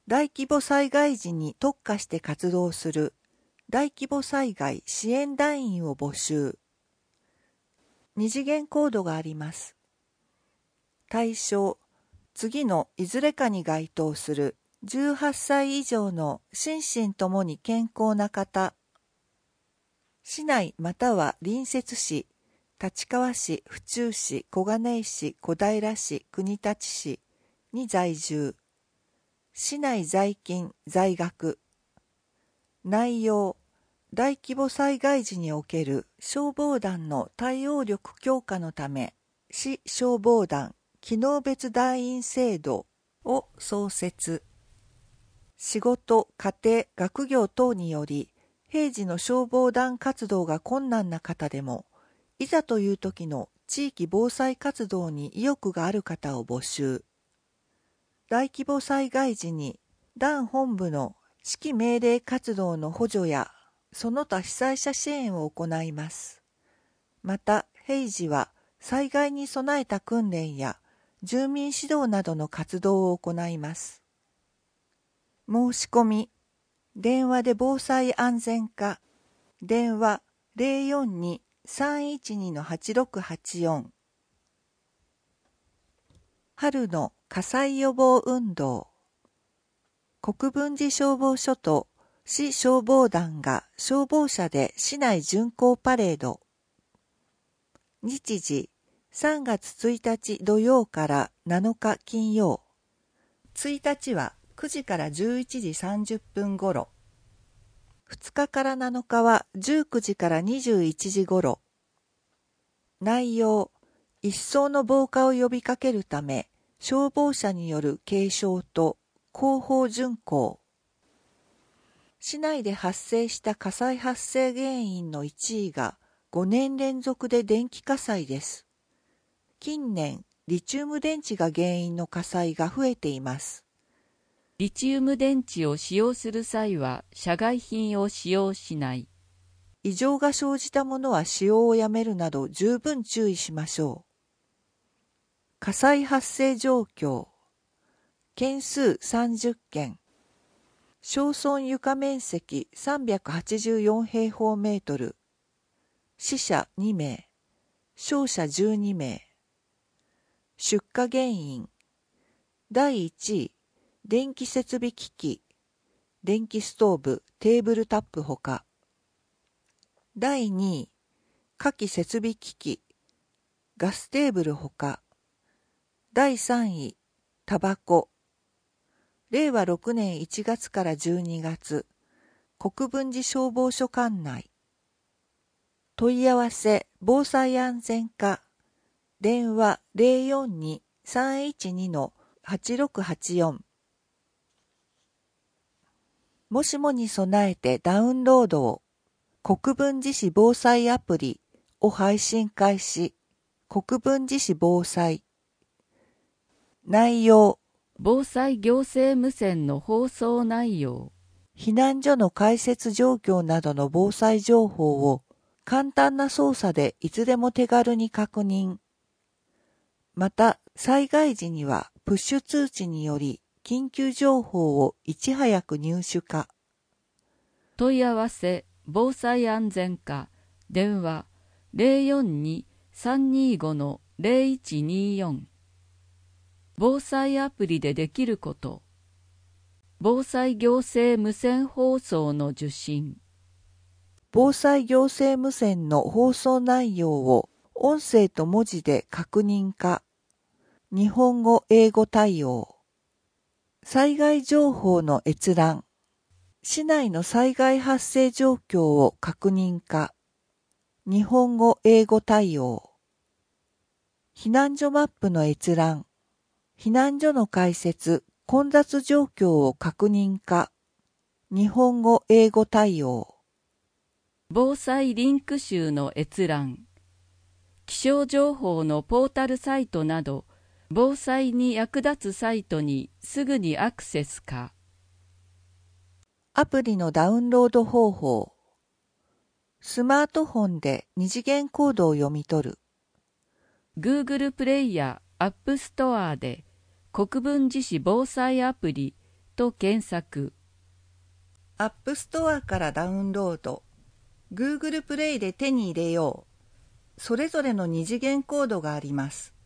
大規模災害時に特化して活動する大規模災害支援団員を募集。二次元コードがあります。対象、次のいずれかに該当する18歳以上の心身ともに健康な方、市内または隣接市、立川市、府中市、小金井市、小平市、国立市に在住、市内在勤、在学。内容、大規模災害時における消防団の対応力強化のため、市消防団機能別団員制度を創設。仕事、家庭、学業等により、平時の消防団活動が困難な方でも、いざという時の地域防災活動に意欲がある方を募集。大規模災害時に団本部の指揮命令活動の補助やその他被災者支援を行います。また、平時は災害に備えた訓練や住民指導などの活動を行います。申し込み、電話で防災安全課、電話 042-312-8684。春の火災予防運動。国分寺消防署と市消防団が消防車で市内巡行パレード。日時3月1日土曜から7日金曜。1日は9時から11時30分頃。2日から7日は19時から21時頃。内容、一層の防火を呼びかけるため、消防車による警鐘と後方巡行。市内で発生した火災発生原因の1位が5年連続で電気火災です。近年、リチウム電池が原因の火災が増えています。 リチウム電池を使用する際は社外品を使用しない。 異常が生じたものは使用をやめるなど十分注意しましょう。火災発生状況。件数30件。焼損床面積384平方メートル。死者2名。傷者12名。出火原因。第1位、電気設備機器。電気ストーブ、テーブルタップほか。第2位、火器設備機器。ガステーブルほか。第3位、タバコ。令和6年1月から12月、国分寺消防署管内。問い合わせ、防災安全課。電話 042-312-8684。もしもに備えてダウンロードを。国分寺市防災アプリを配信開始。国分寺市防災。内容。 防災行政無線の放送内容。 避難所の開設状況などの防災情報を簡単な操作でいつでも手軽に確認。また、災害時にはプッシュ通知により緊急情報をいち早く入手化。 問い合わせ、防災安全課、電話 042-325-0124。防災アプリでできること。防災行政無線放送の受信。 防災行政無線の放送内容を音声と文字で確認化。日本語・英語対応。災害情報の閲覧。市内の災害発生状況を確認化。日本語・英語対応。避難所マップの閲覧。避難所の開設、混雑状況を確認化。日本語・英語対応。 防災リンク集の閲覧。気象情報のポータルサイトなど、防災に役立つサイトにすぐにアクセス化。 アプリのダウンロード方法。スマートフォンで二次元コードを読み取る。 Google プレイや App ストアで国分寺市防災アプリと検索。 アップストアからダウンロード、Google プレイで手に入れよう。それぞれの二次元コードがあります。